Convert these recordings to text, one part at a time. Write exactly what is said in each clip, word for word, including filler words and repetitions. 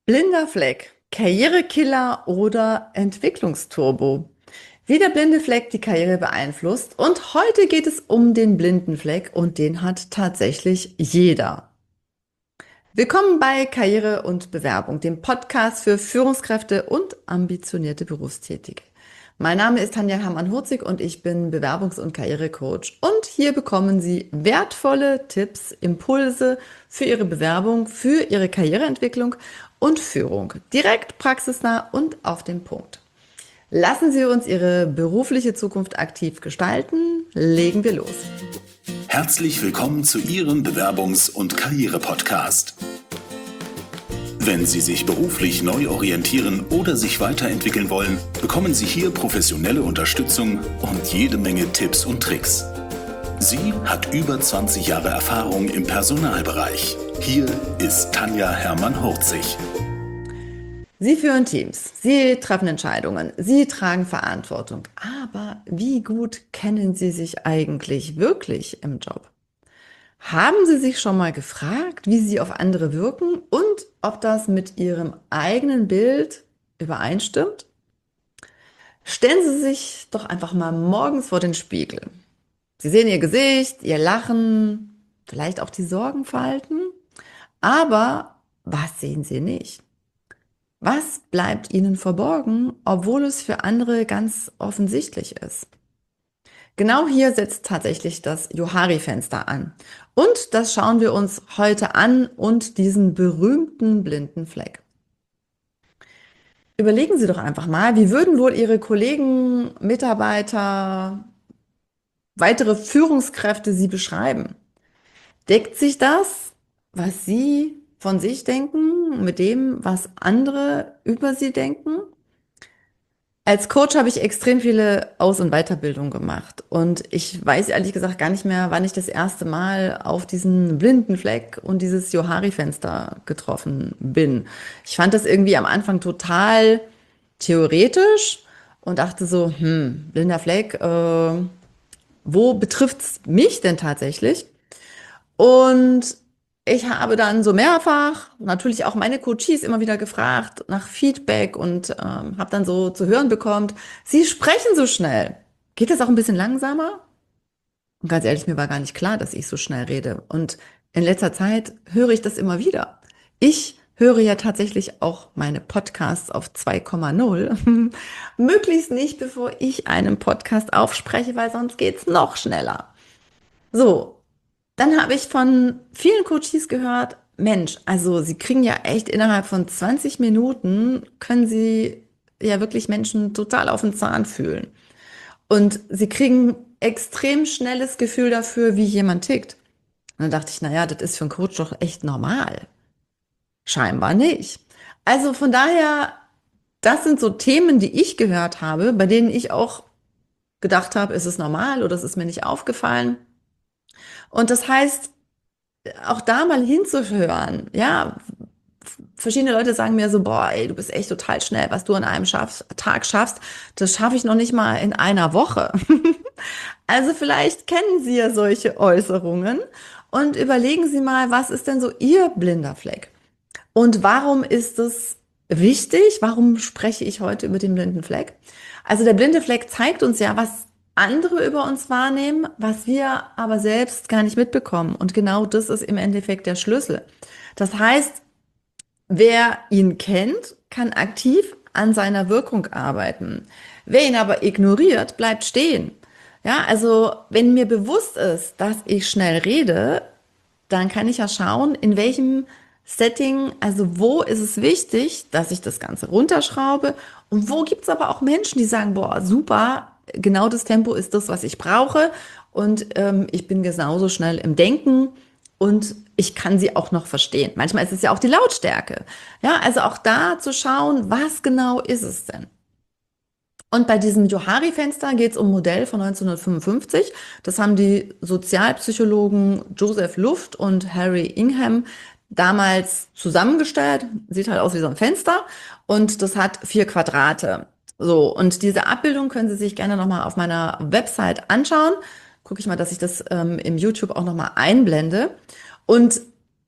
Blinder Fleck, Karrierekiller oder Entwicklungsturbo? Wie der blinde Fleck die Karriere beeinflusst. Und heute geht es um den blinden Fleck und den hat tatsächlich jeder. Willkommen bei Karriere und Bewerbung, dem Podcast für Führungskräfte und ambitionierte Berufstätige. Mein Name ist Tanja Hermann-Hurzig und ich bin Bewerbungs- und Karrierecoach. Und hier bekommen Sie wertvolle Tipps, Impulse für Ihre Bewerbung, für Ihre Karriereentwicklung und Führung. Direkt, praxisnah und auf den Punkt. Lassen Sie uns Ihre berufliche Zukunft aktiv gestalten. Legen wir los. Herzlich willkommen zu Ihrem Bewerbungs- und Karriere-Podcast. Wenn Sie sich beruflich neu orientieren oder sich weiterentwickeln wollen, bekommen Sie hier professionelle Unterstützung und jede Menge Tipps und Tricks. Sie hat über zwanzig Jahre Erfahrung im Personalbereich. Hier ist Tanja Hermann-Hurzig. Sie führen Teams, Sie treffen Entscheidungen, Sie tragen Verantwortung. Aber wie gut kennen Sie sich eigentlich wirklich im Job? Haben Sie sich schon mal gefragt, wie Sie auf andere wirken und ob das mit Ihrem eigenen Bild übereinstimmt? Stellen Sie sich doch einfach mal morgens vor den Spiegel. Sie sehen Ihr Gesicht, Ihr Lachen, vielleicht auch die Sorgenfalten. Aber was sehen Sie nicht? Was bleibt Ihnen verborgen, obwohl es für andere ganz offensichtlich ist? Genau hier setzt tatsächlich das Johari-Fenster an. Und das schauen wir uns heute an und diesen berühmten blinden Fleck. Überlegen Sie doch einfach mal, wie würden wohl Ihre Kollegen, Mitarbeiter, weitere Führungskräfte Sie beschreiben? Deckt sich das, was Sie von sich denken, mit dem, was andere über Sie denken? Als Coach habe ich extrem viele Aus- und Weiterbildungen gemacht und ich weiß ehrlich gesagt gar nicht mehr, wann ich das erste Mal auf diesen blinden Fleck und dieses Johari-Fenster getroffen bin. Ich fand das irgendwie am Anfang total theoretisch und dachte so, hm, blinder Fleck, äh, wo betrifft's mich denn tatsächlich? Und ich habe dann so mehrfach natürlich auch meine Coaches immer wieder gefragt nach Feedback und ähm, habe dann so zu hören bekommen, Sie sprechen so schnell. Geht das auch ein bisschen langsamer? Und ganz ehrlich, mir war gar nicht klar, dass ich so schnell rede. Und in letzter Zeit höre ich das immer wieder. Ich höre ja tatsächlich auch meine Podcasts auf zwei Komma null. Möglichst nicht, bevor ich einen Podcast aufspreche, weil sonst geht's noch schneller. So, dann habe ich von vielen Coaches gehört, Mensch, also sie kriegen ja echt innerhalb von zwanzig Minuten, können sie ja wirklich Menschen total auf den Zahn fühlen. Und sie kriegen extrem schnelles Gefühl dafür, wie jemand tickt. Und dann dachte ich, naja, das ist für einen Coach doch echt normal. Scheinbar nicht. Also von daher, das sind so Themen, die ich gehört habe, bei denen ich auch gedacht habe, ist es normal oder ist es mir nicht aufgefallen? Und das heißt, auch da mal hinzuhören, ja, verschiedene Leute sagen mir so, boah, ey, du bist echt total schnell, was du an einem schaffst, Tag schaffst, das schaffe ich noch nicht mal in einer Woche. Also vielleicht kennen Sie ja solche Äußerungen und überlegen Sie mal, was ist denn so Ihr blinder Fleck? Und warum ist es wichtig? Warum spreche ich heute über den blinden Fleck? Also der blinde Fleck zeigt uns ja, was andere über uns wahrnehmen, was wir aber selbst gar nicht mitbekommen. Und genau das ist im Endeffekt der Schlüssel. Das heißt, wer ihn kennt, kann aktiv an seiner Wirkung arbeiten. Wer ihn aber ignoriert, bleibt stehen. Ja, also wenn mir bewusst ist, dass ich schnell rede, dann kann ich ja schauen, in welchem Setting, also wo ist es wichtig, dass ich das Ganze runterschraube und wo gibt es aber auch Menschen, die sagen, boah, super, genau das Tempo ist das, was ich brauche und ähm, ich bin genauso schnell im Denken und ich kann sie auch noch verstehen. Manchmal ist es ja auch die Lautstärke. Ja, also auch da zu schauen, was genau ist es denn? Und bei diesem Johari-Fenster geht es um ein Modell von neunzehnhundertfünfundfünfzig. Das haben die Sozialpsychologen Joseph Luft und Harry Ingham damals zusammengestellt. Sieht halt aus wie so ein Fenster und das hat vier Quadrate. So, und diese Abbildung können Sie sich gerne nochmal auf meiner Website anschauen. Gucke ich mal, dass ich das ähm, im YouTube auch nochmal einblende. Und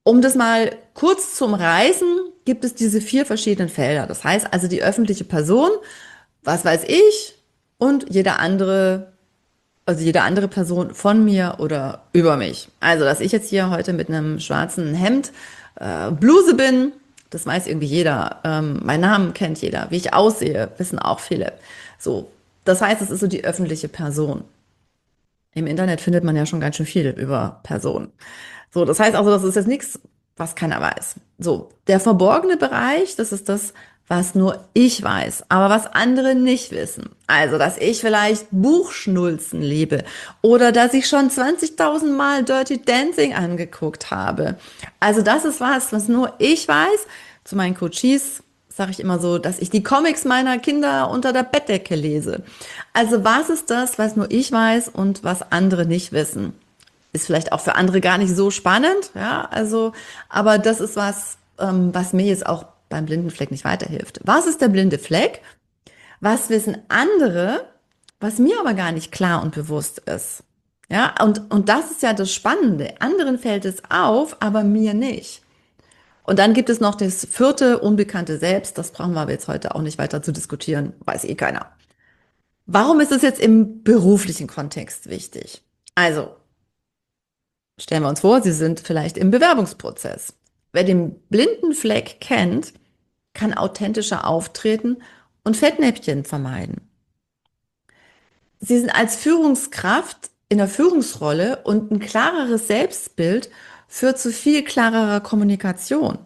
Um das mal kurz zu umreißen, gibt es diese vier verschiedenen Felder. Das heißt also die öffentliche Person, was weiß ich, und jeder andere, also jede andere Person von mir oder über mich. Also, dass ich jetzt hier heute mit einem schwarzen Hemd, äh, Bluse bin, das weiß irgendwie jeder. Ähm, meinen Namen kennt jeder. Wie ich aussehe, wissen auch viele. So, das heißt, es ist so die öffentliche Person. Im Internet findet man ja schon ganz schön viel über Personen. So, das heißt also, das ist jetzt nichts, was keiner weiß. So, der verborgene Bereich, das ist das, was nur ich weiß, aber was andere nicht wissen. Also, dass ich vielleicht Buchschnulzen liebe oder dass ich schon zwanzigtausend Mal Dirty Dancing angeguckt habe. Also, das ist was, was nur ich weiß. Zu meinen Coaches sage ich immer so, dass ich die Comics meiner Kinder unter der Bettdecke lese. Also, was ist das, was nur ich weiß und was andere nicht wissen? Ist vielleicht auch für andere gar nicht so spannend, ja, also, aber das ist was, ähm, was mir jetzt auch beim blinden Fleck nicht weiterhilft. Was ist der blinde Fleck? Was wissen andere, was mir aber gar nicht klar und bewusst ist? Ja, und, und das ist ja das Spannende. Anderen fällt es auf, aber mir nicht. Und dann gibt es noch das vierte unbekannte Selbst. Das brauchen wir aber jetzt heute auch nicht weiter zu diskutieren, weiß eh keiner. Warum ist es jetzt im beruflichen Kontext wichtig? Also, stellen wir uns vor, Sie sind vielleicht im Bewerbungsprozess. Wer den blinden Fleck kennt, kann authentischer auftreten und Fettnäpfchen vermeiden. Sie sind als Führungskraft in der Führungsrolle und ein klareres Selbstbild führt zu viel klarerer Kommunikation.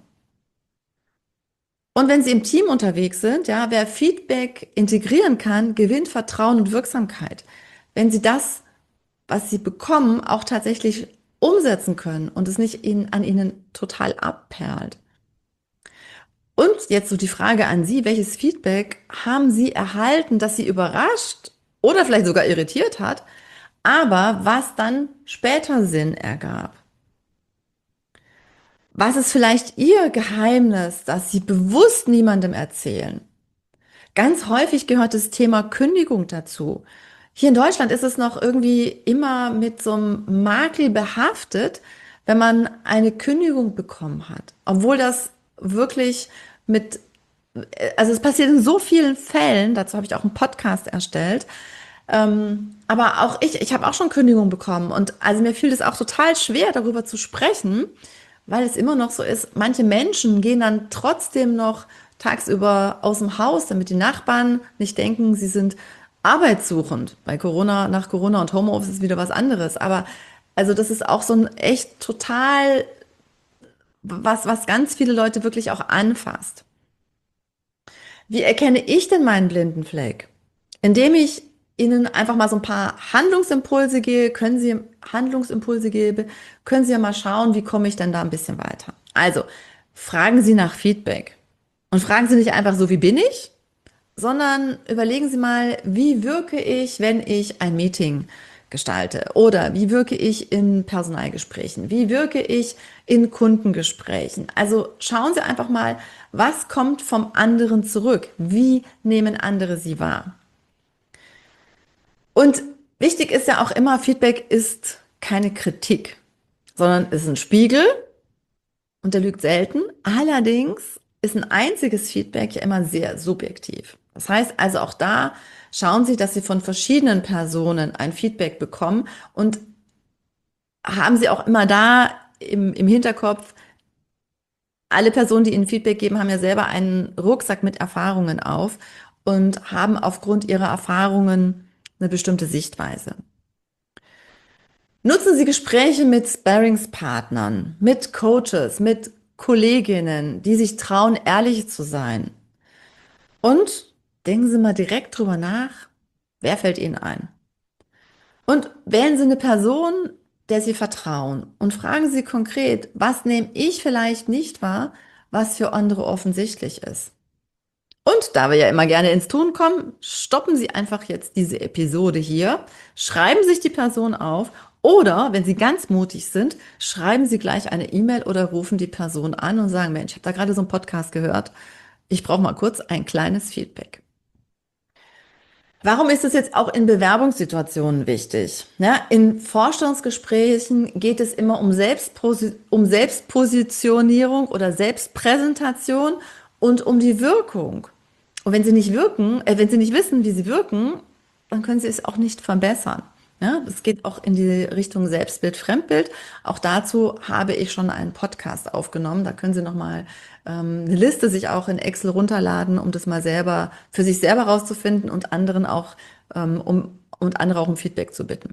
Und wenn Sie im Team unterwegs sind, ja, wer Feedback integrieren kann, gewinnt Vertrauen und Wirksamkeit. Wenn Sie das, was Sie bekommen, auch tatsächlich umsetzen können und es nicht ihnen, an Ihnen total abperlt. Und jetzt so die Frage an Sie, welches Feedback haben Sie erhalten, das Sie überrascht oder vielleicht sogar irritiert hat, aber was dann später Sinn ergab? Was ist vielleicht Ihr Geheimnis, das Sie bewusst niemandem erzählen? Ganz häufig gehört das Thema Kündigung dazu. Hier in Deutschland ist es noch irgendwie immer mit so einem Makel behaftet, wenn man eine Kündigung bekommen hat. Obwohl das wirklich mit, also es passiert in so vielen Fällen, dazu habe ich auch einen Podcast erstellt. Ähm, aber auch ich, ich habe auch schon Kündigungen bekommen und also mir fiel es auch total schwer, darüber zu sprechen, weil es immer noch so ist, manche Menschen gehen dann trotzdem noch tagsüber aus dem Haus, damit die Nachbarn nicht denken, sie sind arbeitssuchend. Bei Corona, nach Corona und Homeoffice ist wieder was anderes. Aber also das ist auch so ein echt total, was, was ganz viele Leute wirklich auch anfasst. Wie erkenne ich denn meinen blinden Fleck? Indem ich Ihnen einfach mal so ein paar Handlungsimpulse gebe, können Sie Handlungsimpulse gebe, können Sie ja mal schauen, wie komme ich denn da ein bisschen weiter. Also, fragen Sie nach Feedback. Und fragen Sie nicht einfach so, wie bin ich, sondern überlegen Sie mal, wie wirke ich, wenn ich ein Meeting gestalte? Oder wie wirke ich in Personalgesprächen? Wie wirke ich in Kundengesprächen? Also schauen Sie einfach mal, was kommt vom anderen zurück? Wie nehmen andere Sie wahr? Und wichtig ist ja auch immer, Feedback ist keine Kritik, sondern ist ein Spiegel und der lügt selten. Allerdings ist ein einziges Feedback ja immer sehr subjektiv. Das heißt also auch da schauen Sie, dass Sie von verschiedenen Personen ein Feedback bekommen und haben Sie auch immer da im, im Hinterkopf, alle Personen, die Ihnen Feedback geben, haben ja selber einen Rucksack mit Erfahrungen auf und haben aufgrund ihrer Erfahrungen eine bestimmte Sichtweise. Nutzen Sie Gespräche mit Sparringspartnern, mit Coaches, mit Kolleginnen, die sich trauen, ehrlich zu sein. Und denken Sie mal direkt drüber nach, wer fällt Ihnen ein? Und wählen Sie eine Person, der Sie vertrauen und fragen Sie konkret, was nehme ich vielleicht nicht wahr, was für andere offensichtlich ist. Und da wir ja immer gerne ins Tun kommen, stoppen Sie einfach jetzt diese Episode hier, schreiben sich die Person auf oder, wenn Sie ganz mutig sind, schreiben Sie gleich eine E-Mail oder rufen die Person an und sagen, Mensch, ich habe da gerade so einen Podcast gehört, ich brauche mal kurz ein kleines Feedback. Warum ist es jetzt auch in Bewerbungssituationen wichtig? Ja, in Vorstellungsgesprächen geht es immer um Selbstposi um Selbstpositionierung oder Selbstpräsentation und um die Wirkung. Und wenn sie nicht wirken, äh, wenn sie nicht wissen, wie sie wirken, dann können sie es auch nicht verbessern. Ja, es geht auch in die Richtung Selbstbild, Fremdbild. Auch dazu habe ich schon einen Podcast aufgenommen. Da können Sie noch mal ähm, eine Liste sich auch in Excel runterladen, um das mal selber für sich selber rauszufinden und anderen auch ähm, um und andere auch um Feedback zu bitten.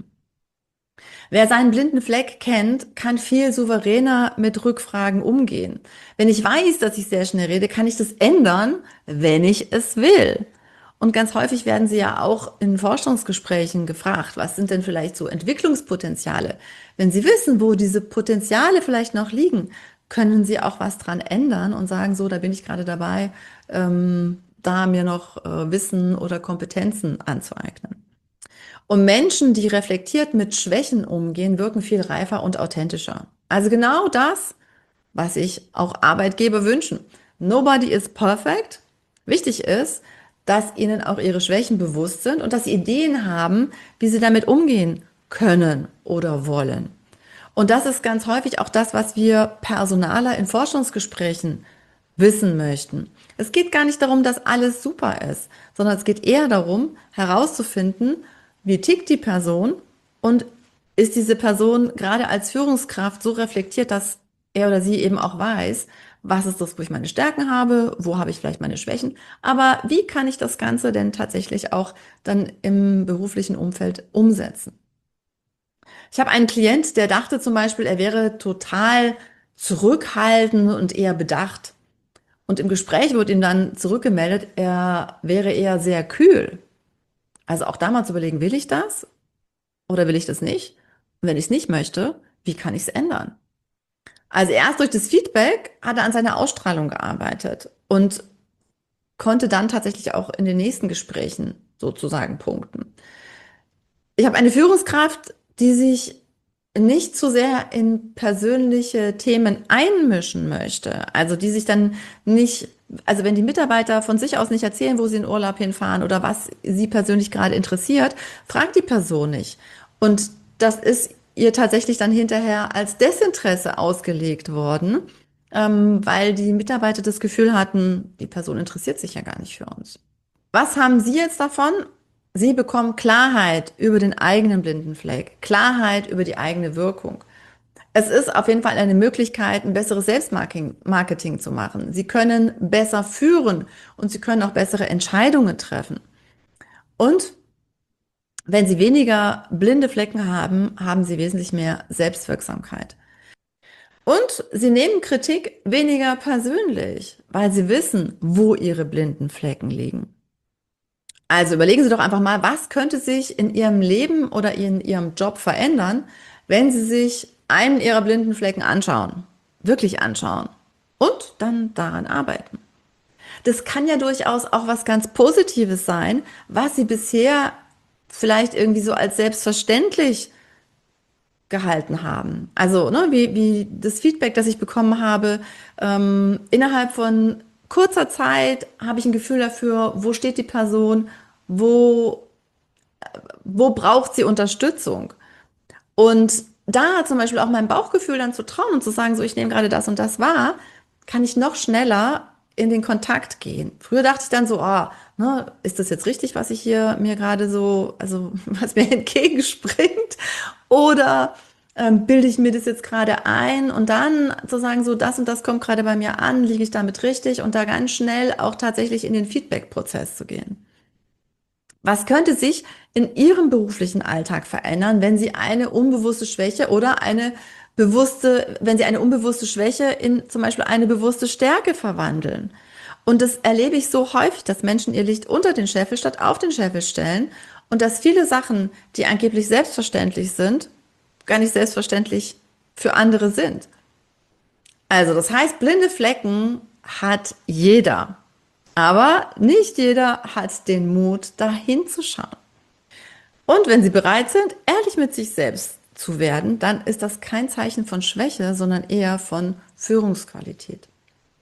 Wer seinen blinden Fleck kennt, kann viel souveräner mit Rückfragen umgehen. Wenn ich weiß, dass ich sehr schnell rede, kann ich das ändern, wenn ich es will. Und ganz häufig werden Sie ja auch in Forschungsgesprächen gefragt, was sind denn vielleicht so Entwicklungspotenziale? Wenn Sie wissen, wo diese Potenziale vielleicht noch liegen, können Sie auch was dran ändern und sagen, so, da bin ich gerade dabei, ähm, da mir noch äh, Wissen oder Kompetenzen anzueignen. Und Menschen, die reflektiert mit Schwächen umgehen, wirken viel reifer und authentischer. Also genau das, was sich auch Arbeitgeber wünschen. Nobody is perfect. Wichtig ist, dass ihnen auch ihre Schwächen bewusst sind und dass sie Ideen haben, wie sie damit umgehen können oder wollen. Und das ist ganz häufig auch das, was wir Personaler in Forschungsgesprächen wissen möchten. Es geht gar nicht darum, dass alles super ist, sondern es geht eher darum, herauszufinden, wie tickt die Person und ist diese Person gerade als Führungskraft so reflektiert, dass er oder sie eben auch weiß, was ist das, wo ich meine Stärken habe, wo habe ich vielleicht meine Schwächen, aber wie kann ich das Ganze denn tatsächlich auch dann im beruflichen Umfeld umsetzen? Ich habe einen Klient, der dachte zum Beispiel, er wäre total zurückhaltend und eher bedacht. Und im Gespräch wurde ihm dann zurückgemeldet, er wäre eher sehr kühl. Also auch da mal zu überlegen, will ich das oder will ich das nicht? Und wenn ich es nicht möchte, wie kann ich es ändern? Also erst durch das Feedback hat er an seiner Ausstrahlung gearbeitet und konnte dann tatsächlich auch in den nächsten Gesprächen sozusagen punkten. Ich habe eine Führungskraft, die sich nicht zu sehr in persönliche Themen einmischen möchte. Also die sich dann nicht, also wenn die Mitarbeiter von sich aus nicht erzählen, wo sie in Urlaub hinfahren oder was sie persönlich gerade interessiert, fragt die Person nicht. Und das ist ihr tatsächlich dann hinterher als Desinteresse ausgelegt worden, ähm, weil die Mitarbeiter das Gefühl hatten, die Person interessiert sich ja gar nicht für uns. Was haben Sie jetzt davon? Sie bekommen Klarheit über den eigenen blinden Fleck, Klarheit über die eigene Wirkung. Es ist auf jeden Fall eine Möglichkeit, ein besseres Selbstmarketing Marketing zu machen. Sie können besser führen und Sie können auch bessere Entscheidungen treffen. Und wenn Sie weniger blinde Flecken haben, haben Sie wesentlich mehr Selbstwirksamkeit. Und Sie nehmen Kritik weniger persönlich, weil Sie wissen, wo Ihre blinden Flecken liegen. Also überlegen Sie doch einfach mal, was könnte sich in Ihrem Leben oder in Ihrem Job verändern, wenn Sie sich einen Ihrer blinden Flecken anschauen, wirklich anschauen und dann daran arbeiten. Das kann ja durchaus auch was ganz Positives sein, was Sie bisher vielleicht irgendwie so als selbstverständlich gehalten haben. Also ne, wie, wie das Feedback, das ich bekommen habe, ähm, innerhalb von kurzer Zeit habe ich ein Gefühl dafür, wo steht die Person, wo, wo braucht sie Unterstützung. Und da zum Beispiel auch meinem Bauchgefühl dann zu trauen und zu sagen, so ich nehme gerade das und das wahr, kann ich noch schneller in den Kontakt gehen. Früher dachte ich dann so, ah, ne, ist das jetzt richtig, was ich hier mir gerade so, also was mir entgegenspringt? Oder ähm, bilde ich mir das jetzt gerade ein und dann zu sagen, so das und das kommt gerade bei mir an, liege ich damit richtig und da ganz schnell auch tatsächlich in den Feedback-Prozess zu gehen. Was könnte sich in Ihrem beruflichen Alltag verändern, wenn Sie eine unbewusste Schwäche oder eine bewusste, wenn Sie eine unbewusste Schwäche in zum Beispiel eine bewusste Stärke verwandeln? Und das erlebe ich so häufig, dass Menschen ihr Licht unter den Scheffel statt auf den Scheffel stellen und dass viele Sachen, die angeblich selbstverständlich sind, gar nicht selbstverständlich für andere sind. Also das heißt, blinde Flecken hat jeder. Aber nicht jeder hat den Mut, da hinzuschauen. Und wenn Sie bereit sind, ehrlich mit sich selbst zu werden, dann ist das kein Zeichen von Schwäche, sondern eher von Führungsqualität.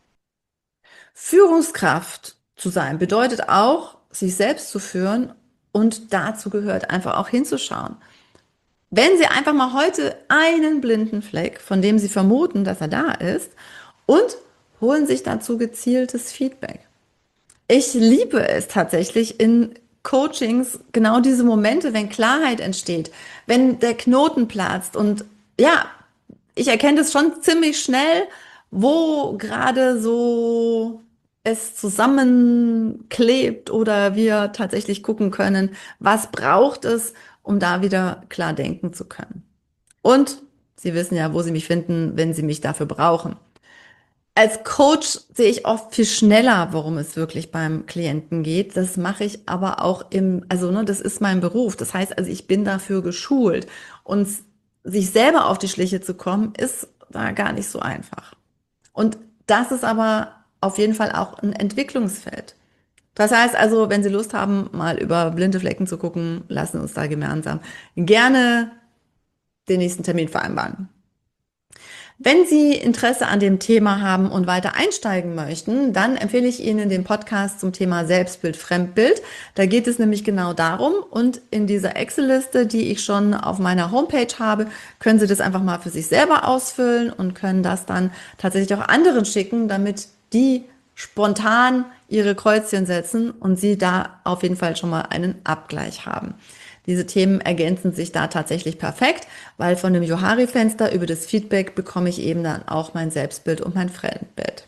Führungskraft zu sein bedeutet auch, sich selbst zu führen Und dazu gehört einfach auch hinzuschauen. Wenn Sie einfach mal heute einen blinden Fleck, von dem Sie vermuten, dass er da ist, und holen sich dazu gezieltes Feedback. Ich liebe es tatsächlich in Coachings, genau diese Momente, wenn Klarheit entsteht, wenn der Knoten platzt und ja, ich erkenne das schon ziemlich schnell, wo gerade so es zusammenklebt oder wir tatsächlich gucken können, was braucht es, um da wieder klar denken zu können. Und Sie wissen ja, wo Sie mich finden, wenn Sie mich dafür brauchen. Als Coach sehe ich oft viel schneller, worum es wirklich beim Klienten geht. Das mache ich aber auch im, also ne, das ist mein Beruf. Das heißt also, ich bin dafür geschult. Und sich selber auf die Schliche zu kommen, ist da gar nicht so einfach. Und das ist aber auf jeden Fall auch ein Entwicklungsfeld. Das heißt also, wenn Sie Lust haben, mal über blinde Flecken zu gucken, lassen uns da gemeinsam gerne den nächsten Termin vereinbaren. Wenn Sie Interesse an dem Thema haben und weiter einsteigen möchten, dann empfehle ich Ihnen den Podcast zum Thema Selbstbild, Fremdbild. Da geht es nämlich genau darum, und in dieser Excel-Liste, die ich schon auf meiner Homepage habe, können Sie das einfach mal für sich selber ausfüllen und können das dann tatsächlich auch anderen schicken, damit die spontan ihre Kreuzchen setzen und Sie da auf jeden Fall schon mal einen Abgleich haben. Diese Themen ergänzen sich da tatsächlich perfekt, weil von dem Johari-Fenster über das Feedback bekomme ich eben dann auch mein Selbstbild und mein Fremdbild.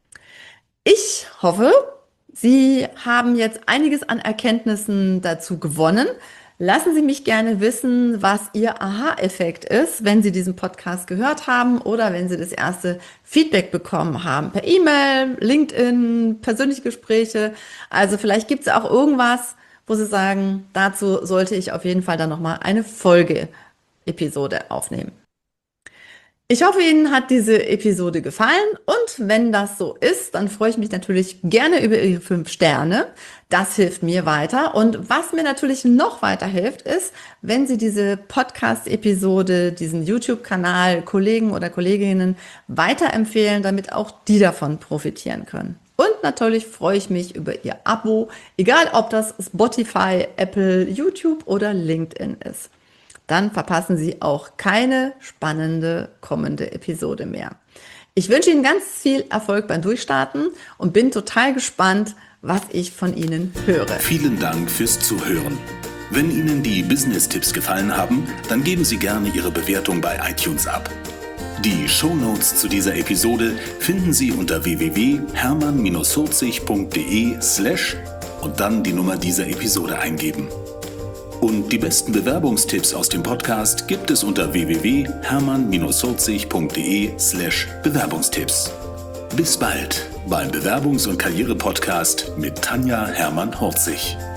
Ich hoffe, Sie haben jetzt einiges an Erkenntnissen dazu gewonnen. Lassen Sie mich gerne wissen, was Ihr Aha-Effekt ist, wenn Sie diesen Podcast gehört haben oder wenn Sie das erste Feedback bekommen haben. Per E-Mail, LinkedIn, persönliche Gespräche. Also vielleicht gibt es auch irgendwas, wo Sie sagen, dazu sollte ich auf jeden Fall dann nochmal eine Folge-Episode aufnehmen. Ich hoffe, Ihnen hat diese Episode gefallen, und wenn das so ist, dann freue ich mich natürlich gerne über Ihre fünf Sterne. Das hilft mir weiter, und was mir natürlich noch weiterhilft, ist, wenn Sie diese Podcast-Episode, diesen YouTube-Kanal Kollegen oder Kolleginnen weiterempfehlen, damit auch die davon profitieren können. Und natürlich freue ich mich über Ihr Abo, egal ob das Spotify, Apple, YouTube oder LinkedIn ist. Dann verpassen Sie auch keine spannende kommende Episode mehr. Ich wünsche Ihnen ganz viel Erfolg beim Durchstarten und bin total gespannt, was ich von Ihnen höre. Vielen Dank fürs Zuhören. Wenn Ihnen die Business-Tipps gefallen haben, dann geben Sie gerne Ihre Bewertung bei iTunes ab. Die Shownotes zu dieser Episode finden Sie unter w w w punkt hermann vierzig punkt de slash und dann die Nummer dieser Episode eingeben. Und die besten Bewerbungstipps aus dem Podcast gibt es unter w w w punkt hermann vierzig punkt de slash Bewerbungstipps. Bis bald beim Bewerbungs- und Karriere-Podcast mit Tanja Hermann-Horzig.